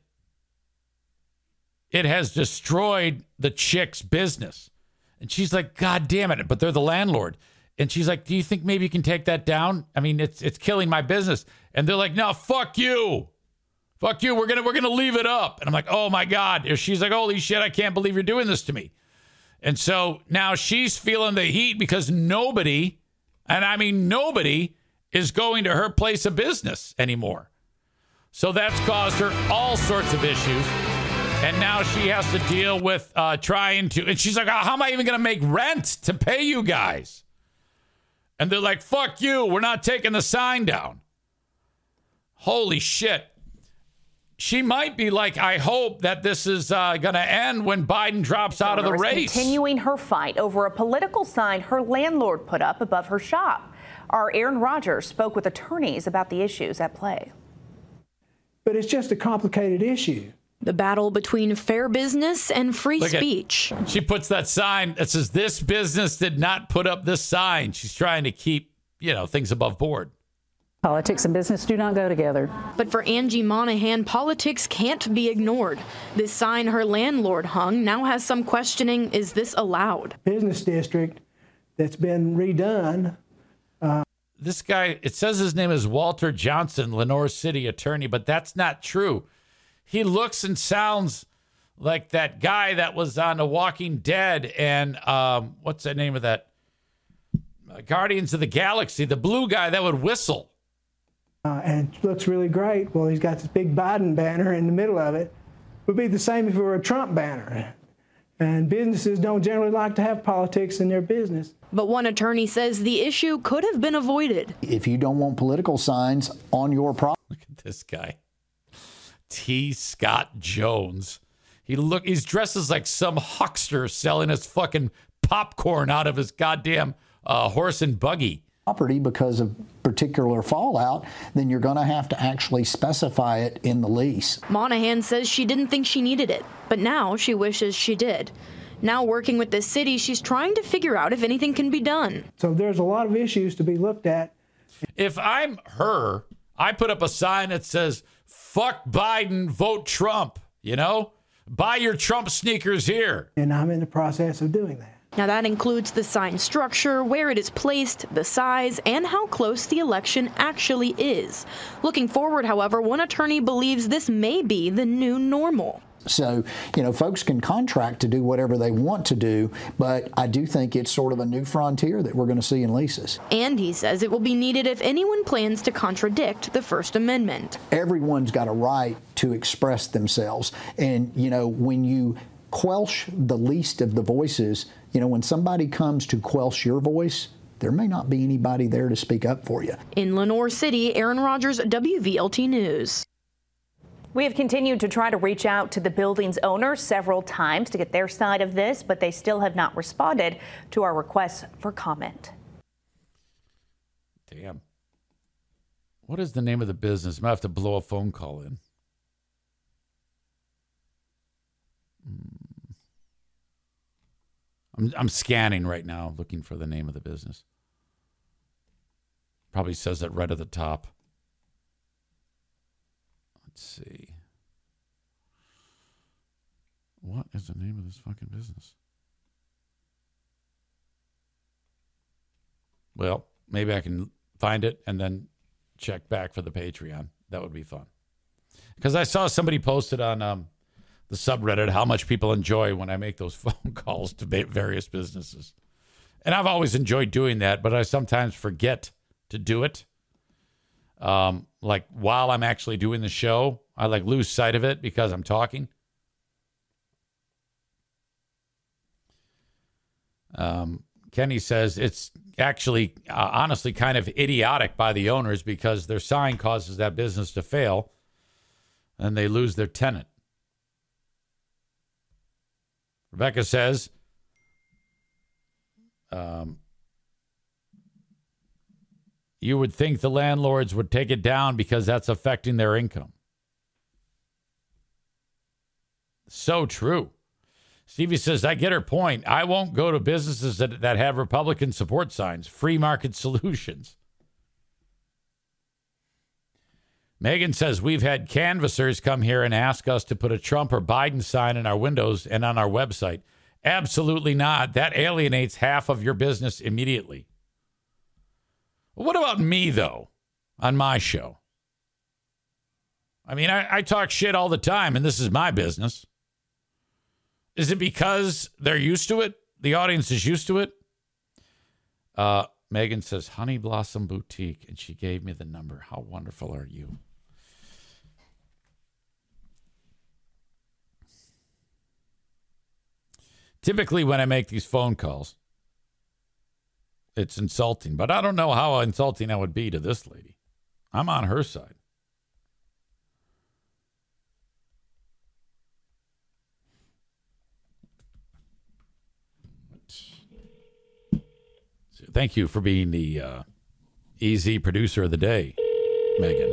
it has destroyed the chick's business. And she's like, God damn it. But they're the landlord. And she's like, do you think maybe you can take that down? I mean, it's it's killing my business. And they're like, no, fuck you. Fuck you. We're gonna we're gonna leave it up. And I'm like, oh my God. And she's like, holy shit, I can't believe you're doing this to me. And so now she's feeling the heat because nobody, and I mean nobody, is going to her place of business anymore. So that's caused her all sorts of issues. And now she has to deal with uh, trying to, and she's like, oh, how am I even going to make rent to pay you guys? And they're like, fuck you. We're not taking the sign down. Holy shit. She might be like, I hope that this is uh, going to end when Biden drops out of the race. Continuing her fight over a political sign her landlord put up above her shop. Our Aaron Rodgers spoke with attorneys about the issues at play. But it's just a complicated issue. The battle between fair business and free Look speech. At, she puts that sign that says, this business did not put up this sign. She's trying to keep, you know, things above board. Politics and business do not go together. But for Angie Monahan, politics can't be ignored. This sign her landlord hung now has some questioning, is this allowed? Business district that's been redone. Uh, this guy, it says his name is Walter Johnson, Lenoir City attorney, but that's not true. He looks and sounds like that guy that was on The Walking Dead and um, what's the name of that? Uh, Guardians of the Galaxy, the blue guy that would whistle. Uh, and looks really great. Well, he's got this big Biden banner in the middle of it. It would be the same if it were a Trump banner. And businesses don't generally like to have politics in their business. But one attorney says the issue could have been avoided. If you don't want political signs on your property. Look at this guy. T. Scott Jones. He look he's dressed as like some huckster selling his fucking popcorn out of his goddamn uh, horse and buggy. Property because of particular fallout, then you're going to have to actually specify it in the lease. Monahan says she didn't think she needed it, but now she wishes she did. Now working with the city, she's trying to figure out if anything can be done. So there's a lot of issues to be looked at. If I'm her, I put up a sign that says, fuck Biden, vote Trump, you know? Buy your Trump sneakers here. And I'm in the process of doing that. Now, that includes the sign structure, where it is placed, the size, and how close the election actually is. Looking forward, however, one attorney believes this may be the new normal. So, you know, folks can contract to do whatever they want to do, but I do think it's sort of a new frontier that we're going to see in leases. And he says it will be needed if anyone plans to contradict the First Amendment. Everyone's got a right to express themselves. And, you know, when you quelch the least of the voices, you know, when somebody comes to quelch your voice, there may not be anybody there to speak up for you. In Lenore City, Aaron Rodgers, W V L T News. We have continued to try to reach out to the building's owners several times to get their side of this, but they still have not responded to our requests for comment. Damn. What is the name of the business? I might have to blow a phone call in. I'm, I'm scanning right now, looking for the name of the business. Probably says it right at the top. Let's see. What is the name of this fucking business? Well, maybe I can find it and then check back for the Patreon. That would be fun. Because I saw somebody posted on um, the subreddit how much people enjoy when I make those phone calls to various businesses. And I've always enjoyed doing that, but I sometimes forget to do it. Um, like while I'm actually doing the show, I like lose sight of it because I'm talking. Um, Kenny says it's actually uh, honestly kind of idiotic by the owners because their sign causes that business to fail and they lose their tenant. Rebecca says, um, you would think the landlords would take it down because that's affecting their income. So true. Stevie says, I get her point. I won't go to businesses that, that have Republican support signs. Free market solutions. Megan says, we've had canvassers come here and ask us to put a Trump or Biden sign in our windows and on our website. Absolutely not. That alienates half of your business immediately. What about me, though, on my show? I mean, I, I talk shit all the time, and this is my business. Is it because they're used to it? The audience is used to it? Uh, Megan says, Honey Blossom Boutique, and she gave me the number. How wonderful are you? Typically, when I make these phone calls, it's insulting, but I don't know how insulting I would be to this lady. I'm on her side. Thank you for being the uh, easy producer of the day, Megan.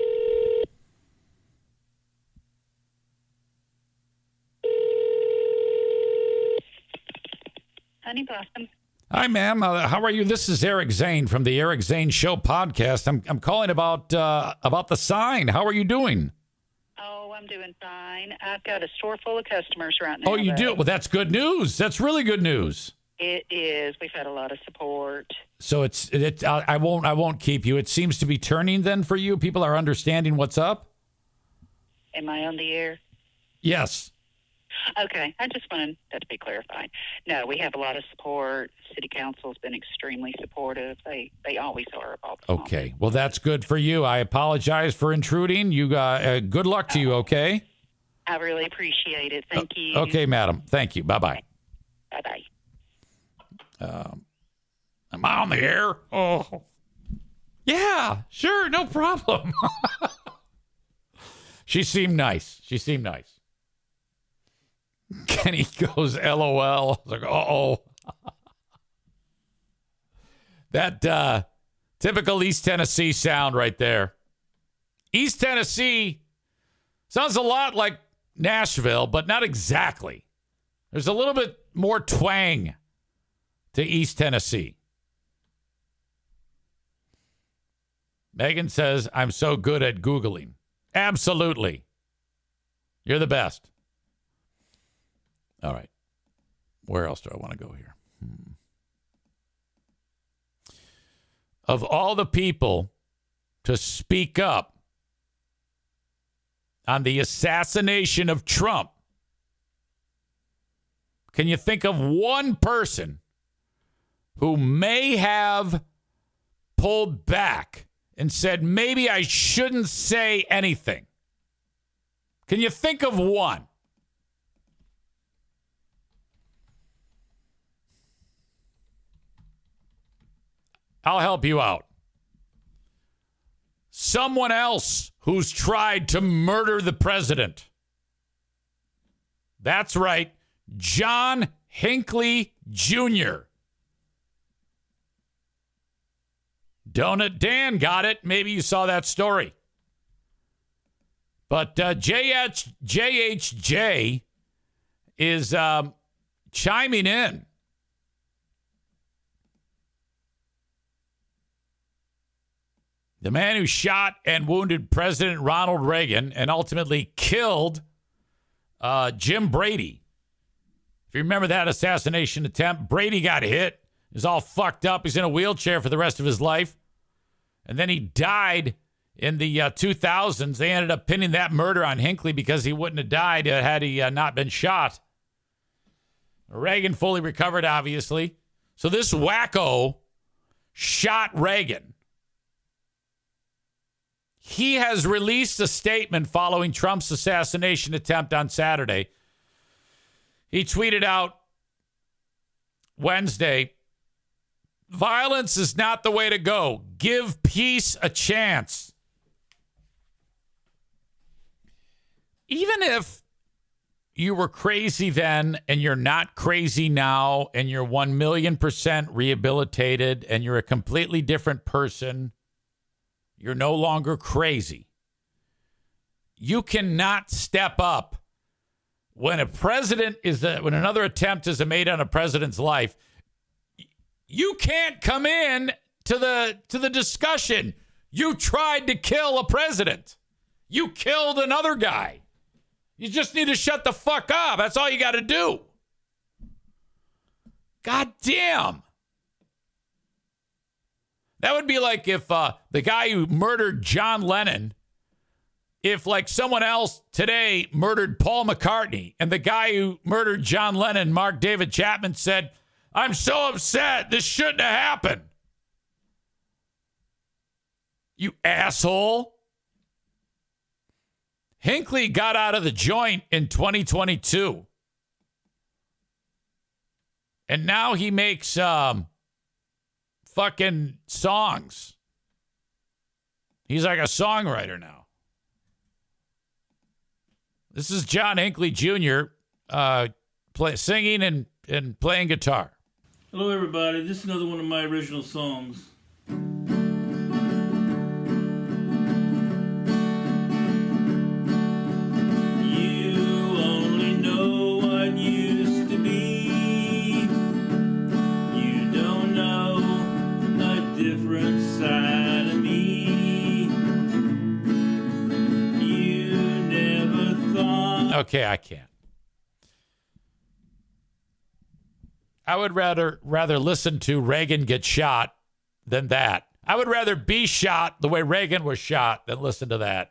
Honey Blossom. Hi, ma'am. Uh, how are you? This is Eric Zane from the Eric Zane Show podcast. I'm I'm calling about uh, about the sign. How are you doing? Oh, I'm doing fine. I've got a store full of customers right now. Oh, you though. do? Well, that's good news. That's really good news. It is. We've had a lot of support. So it's it. I, I won't I won't keep you. It seems to be turning then for you. People are understanding what's up. Am I on the air? Yes. Okay, I just wanted that to be clarified. No, we have a lot of support. City Council's been extremely supportive. They they always are about the Okay, well, that's good for you. I apologize for intruding. You, uh, uh, good luck to you, okay? I really appreciate it. Thank uh, you. Okay, madam. Thank you. Bye-bye. Bye-bye. Um, am I on the air? Oh. Yeah, sure, no problem. She seemed nice. She seemed nice. Kenny goes, L O L. I was like, uh-oh. That uh, typical East Tennessee sound right there. East Tennessee sounds a lot like Nashville, but not exactly. There's a little bit more twang to East Tennessee. Megan says, I'm so good at Googling. Absolutely. You're the best. All right. Where else do I want to go here? Of all the people to speak up on the assassination of Trump, can you think of one person who may have pulled back and said, maybe I shouldn't say anything? Can you think of one? I'll help you out. Someone else who's tried to murder the president. That's right, John Hinckley Junior Donut Dan got it. Maybe you saw that story. But uh, J H J is um, chiming in. The man who shot and wounded President Ronald Reagan and ultimately killed uh, Jim Brady. If you remember that assassination attempt, Brady got hit. He's all fucked up. He's in a wheelchair for the rest of his life. And then he died in the uh, two thousands. They ended up pinning that murder on Hinckley because he wouldn't have died uh, had he uh, not been shot. Reagan fully recovered, obviously. So this wacko shot Reagan. He has released a statement following Trump's assassination attempt on Saturday. He tweeted out Wednesday, violence is not the way to go. Give peace a chance. Even if you were crazy then and you're not crazy now and you're one million percent rehabilitated and you're a completely different person, you're no longer crazy. You cannot step up when a president is a, when another attempt is made on a president's life. You can't come in to the to the discussion. You tried to kill a president. You killed another guy. You just need to shut the fuck up. That's all you got to do. God damn. That would be like if uh, the guy who murdered John Lennon, if like someone else today murdered Paul McCartney, and the guy who murdered John Lennon, Mark David Chapman, said, I'm so upset. This shouldn't have happened. You asshole. Hinckley got out of the joint in twenty twenty-two. And now he makes um, fucking songs. He's like a songwriter now. This is John Hinckley Junior Uh, play, singing and, and playing guitar. Hello, everybody. This is another one of my original songs. Okay, I can't. I would rather rather listen to Reagan get shot than that. I would rather be shot the way Reagan was shot than listen to that.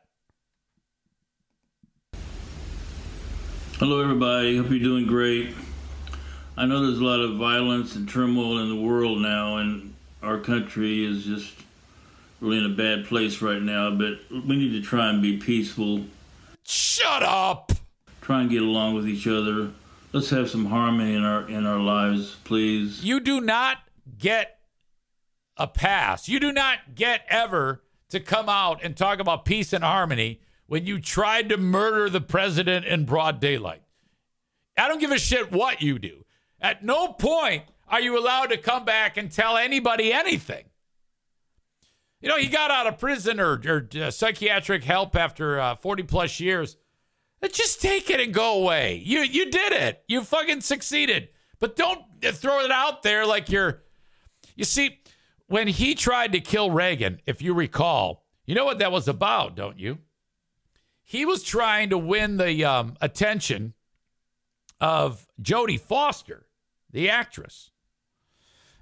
Hello, everybody. Hope you're doing great. I know there's a lot of violence and turmoil in the world now, and our country is just really in a bad place right now, but we need to try and be peaceful. Shut up! Try and get along with each other. Let's have some harmony in our in our lives, please. You do not get a pass. You do not get ever to come out and talk about peace and harmony when you tried to murder the president in broad daylight. I don't give a shit what you do. At no point are you allowed to come back and tell anybody anything. You know, he got out of prison or, or uh, psychiatric help after uh, forty plus years. Just take it and go away. You you did it. You fucking succeeded. But don't throw it out there like you're... You see, when he tried to kill Reagan, if you recall, you know what that was about, don't you? He was trying to win the um, attention of Jodie Foster, the actress.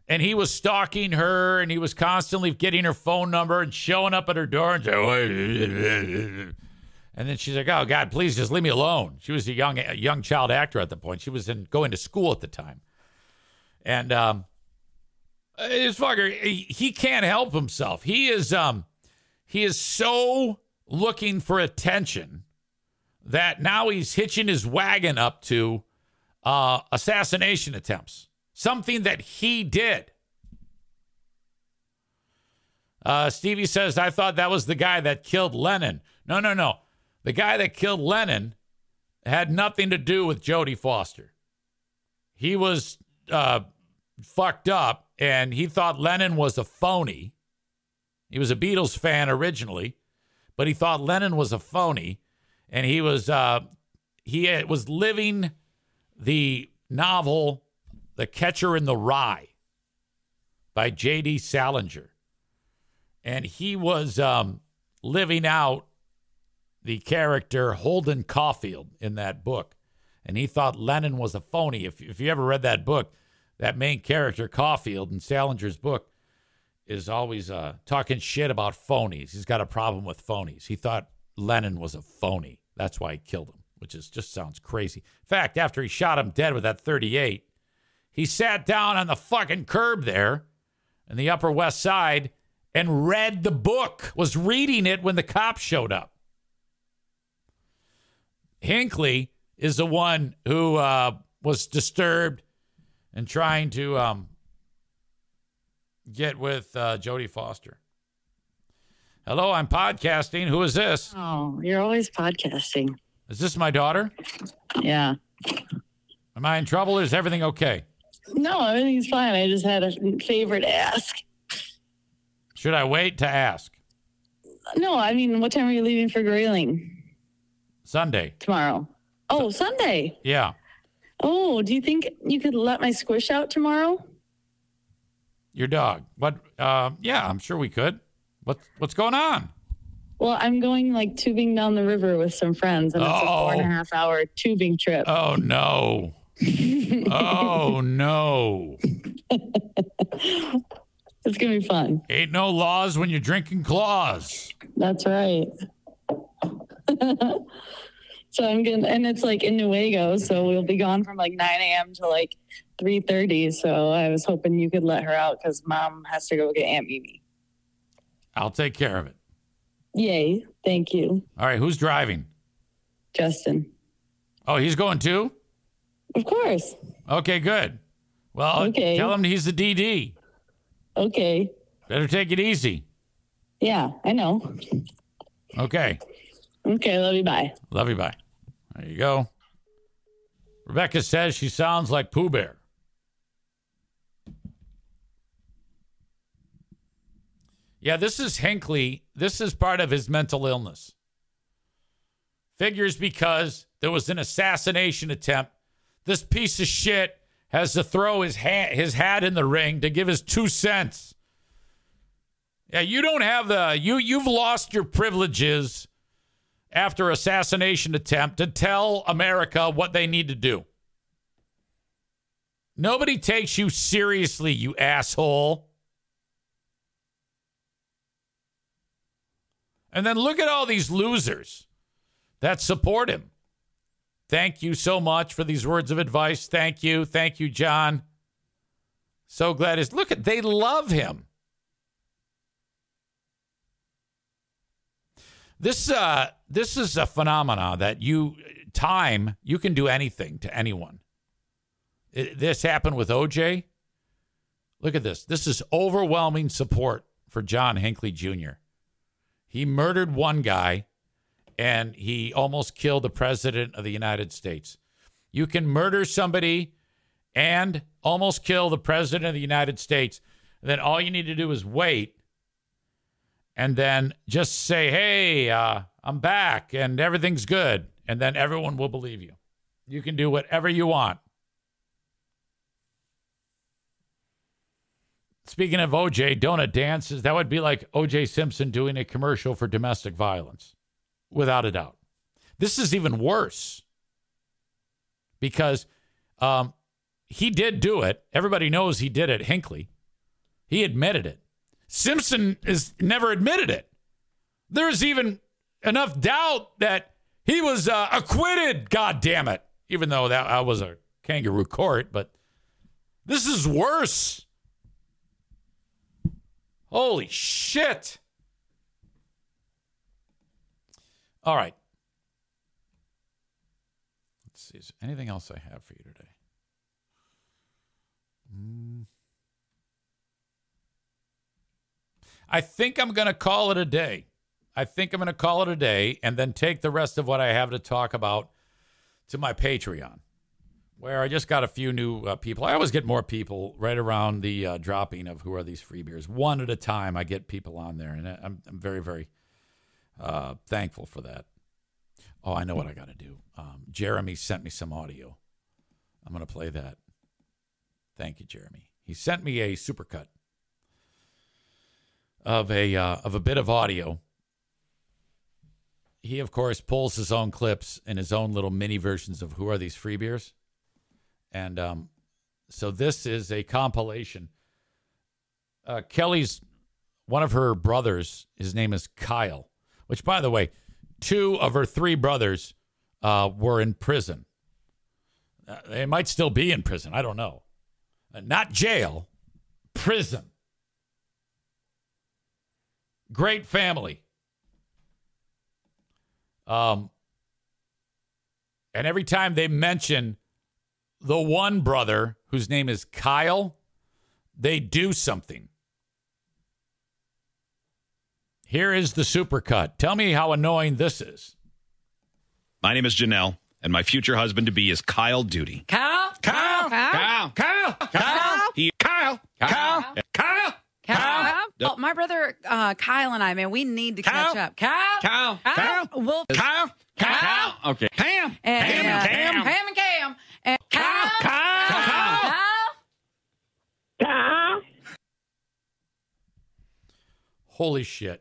And he was stalking her, and he was constantly getting her phone number and showing up at her door and saying, and then she's like, "Oh God, please just leave me alone." She was a young, a young child actor at the point. She was in going to school at the time, and um, this fucker, he, he can't help himself. He is, um, he is so looking for attention that now he's hitching his wagon up to uh, assassination attempts. Something that he did. Uh, Stevie says, I thought that was the guy that killed Lennon. No, no, no. The guy that killed Lennon had nothing to do with Jodie Foster. He was uh, fucked up, and he thought Lennon was a phony. He was a Beatles fan originally, but he thought Lennon was a phony, and he was uh, he was living the novel The Catcher in the Rye by J D Salinger. And he was um, living out the character Holden Caulfield in that book. And he thought Lennon was a phony. If, if you ever read that book, that main character, Caulfield, in Salinger's book, is always uh, talking shit about phonies. He's got a problem with phonies. He thought Lennon was a phony. That's why he killed him, which is just sounds crazy. In fact, after he shot him dead with that thirty-eight, he sat down on the fucking curb there in the Upper West Side and read the book, was reading it when the cops showed up. Hinckley is the one who uh, was disturbed and trying to um, get with uh, Jodie Foster. Hello, I'm podcasting. Who is this? Oh, you're always podcasting. Is this my daughter? Yeah. Am I in trouble or is everything okay? No, everything's fine. I just had a favor to ask. Should I wait to ask? No, I mean, what time are you leaving for Grayling? Sunday. Tomorrow. Oh, Sunday. Yeah. Oh, do you think you could let my squish out tomorrow? Your dog. What? Uh, yeah, I'm sure we could. What, what's going on? Well, I'm going like tubing down the river with some friends, and it's Oh. a four and a half hour tubing trip. Oh, no. Oh, no. It's going to be fun. Ain't no laws when you're drinking claws. That's right. So I'm going to, and it's like in Newaygo, so we'll be gone from like nine a.m. to like three thirty. So I was hoping you could let her out because Mom has to go get Aunt Mimi. I'll take care of it. Yay. Thank you. All right, who's driving? Justin. Oh, he's going too? Of course. Okay, good. Well, Okay. tell him he's the D D. Okay. Better take it easy. Yeah, I know. Okay. Okay, love you. Bye. Love you. Bye. There you go. Rebecca says she sounds like Pooh Bear. Yeah, this is Hinckley. This is part of his mental illness. Figures because there was an assassination attempt. This piece of shit has to throw his hat, his hat in the ring to give his two cents. Yeah, you don't have the you you've lost your privileges after assassination attempt to tell America what they need to do. Nobody takes you seriously, you asshole. And then look at all these losers that support him. Thank you so much for these words of advice. Thank you. Thank you, John. So glad it's look at they love him. This uh this is a phenomena that you time you can do anything to anyone. It, this happened with O J. Look at this. This is overwhelming support for John Hinckley Junior He murdered one guy and he almost killed the president of the United States. You can murder somebody and almost kill the president of the United States. And then all you need to do is wait and then just say, hey, uh, I'm back and everything's good. And then everyone will believe you. You can do whatever you want. Speaking of O J, donut dances, that would be like O J Simpson doing a commercial for domestic violence, without a doubt. This is even worse because um, he did do it. Everybody knows he did it, Hinckley. He admitted it. Simpson has never admitted it. There's even enough doubt that he was uh, acquitted, God damn it. Even though that uh, was a kangaroo court, but this is worse. Holy shit. All right. Let's see. Is there anything else I have for you today? Mm. I think I'm going to call it a day. I think I'm going to call it a day and then take the rest of what I have to talk about to my Patreon, where I just got a few new uh, people. I always get more people right around the uh, dropping of Who Are These Free Beers. One at a time, I get people on there, and I'm, I'm very, very uh, thankful for that. Oh, I know what I got to do. Um, Jeremy sent me some audio. I'm going to play that. Thank you, Jeremy. He sent me a supercut of a uh, of a bit of audio. He, of course, pulls his own clips and his own little mini versions of Who Are These Free Beers? And um, so this is a compilation. Uh, Kelly's, one of her brothers, his name is Kyle, which, by the way, two of her three brothers uh, were in prison. Uh, they might still be in prison. I don't know. Uh, not jail, prison. Great family. Um, and every time they mention the one brother whose name is Kyle, they do something. Here is the supercut. Tell me how annoying this is. My name is Janelle, and my future husband-to-be is Kyle Duty. Kyle? Kyle? Kyle? Kyle? Kyle? Kyle? He, Kyle? Kyle? Kyle? Kyle? Well, my brother uh, Kyle and I, man, we need to catch up. Kyle? Kyle? Kyle? Well, Kyle? Kyle? Okay. Pam? And, Pam uh, and Cam? Pam and Cam. And Kyle? Kyle? Kyle? Kyle? Kyle? Holy shit.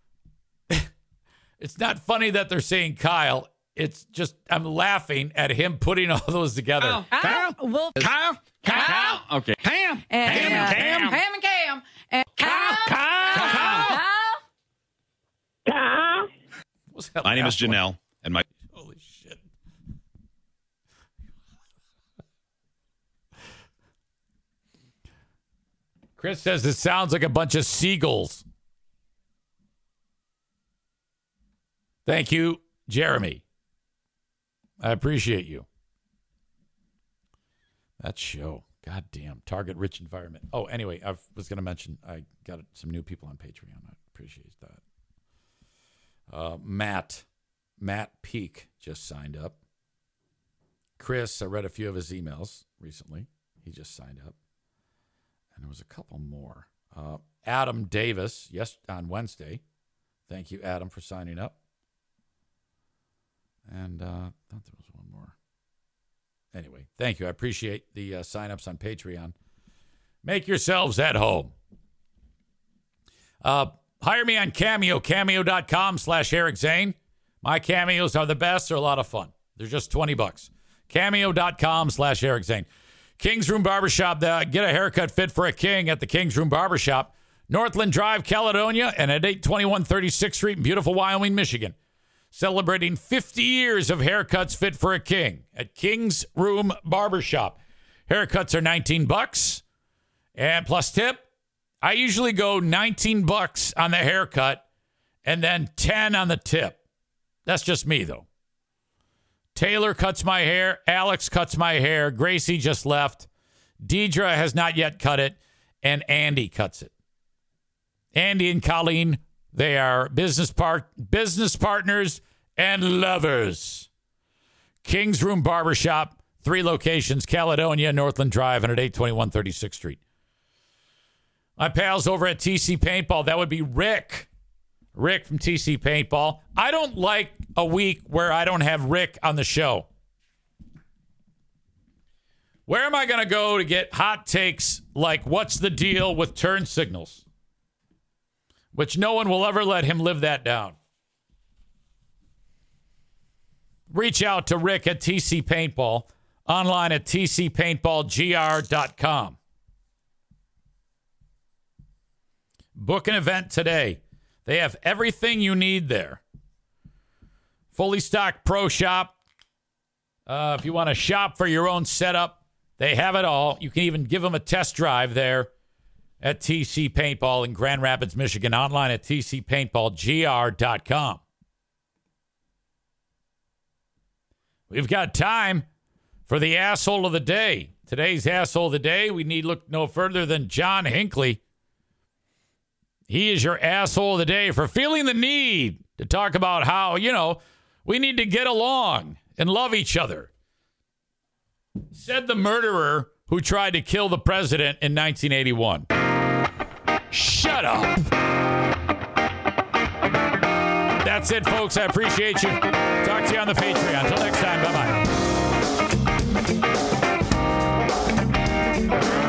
It's not funny that they're saying Kyle. It's just, I'm laughing at him putting all those together. Kyle? Kyle? Well, Kyle? Kyle? Okay. Pam? And, Pam and uh, Cam? Pam and Cam. And Kyle? Kyle? Kyle? Kyle? Kyle? My name is Janelle, and my... Holy shit. Chris says it sounds like a bunch of seagulls. Thank you, Jeremy. I appreciate you. That show. God damn. Target rich environment. Oh, anyway, I was going to mention I got some new people on Patreon. I appreciate that. Uh, Matt. Matt Peak just signed up. Chris, I read a few of his emails recently. He just signed up. And there was a couple more. Uh, Adam Davis, yes, on Wednesday. Thank you, Adam, for signing up. And uh, I thought there was one more. Anyway, thank you. I appreciate the uh, sign-ups on Patreon. Make yourselves at home. Uh, hire me on Cameo, cameo.com slash Eric Zane. My cameos are the best. They're a lot of fun. They're just twenty bucks. Cameo.com slash Eric Zane. King's Room Barbershop. Uh, get a haircut fit for a king at the King's Room Barbershop. Northland Drive, Caledonia, and at eight twenty-one thirty-sixth Street in beautiful Wyoming, Michigan. Celebrating fifty years of haircuts fit for a king at King's Room Barbershop. Haircuts are nineteen bucks and plus tip. I usually go nineteen bucks on the haircut and then ten on the tip. That's just me, though. Taylor cuts my hair. Alex cuts my hair. Gracie just left. Deidre has not yet cut it. And Andy cuts it. Andy and Colleen, they are business part business partners and lovers. King's Room Barbershop, three locations, Caledonia, Northland Drive, and at eight twenty-one thirty-sixth Street. My pals over at T C Paintball, that would be Rick. Rick from T C Paintball. I don't like a week where I don't have Rick on the show. Where am I going to go to get hot takes like what's the deal with turn signals? Which no one will ever let him live that down. Reach out to Rick at T C Paintball, online at t c paintball g r dot com. Book an event today. They have everything you need there. Fully stocked pro shop. Uh, if you want to shop for your own setup, they have it all. You can even give them a test drive there at T C Paintball in Grand Rapids, Michigan. Online at T C paintball G R dot com. We've got time for the asshole of the day. Today's asshole of the day, we need look no further than John Hinckley. He is your asshole of the day for feeling the need to talk about how, you know, we need to get along and love each other. Said the murderer who tried to kill the president in nineteen eighty-one. Shut up. That's it, folks. I appreciate you. Talk to you on the Patreon. Until next time, bye-bye.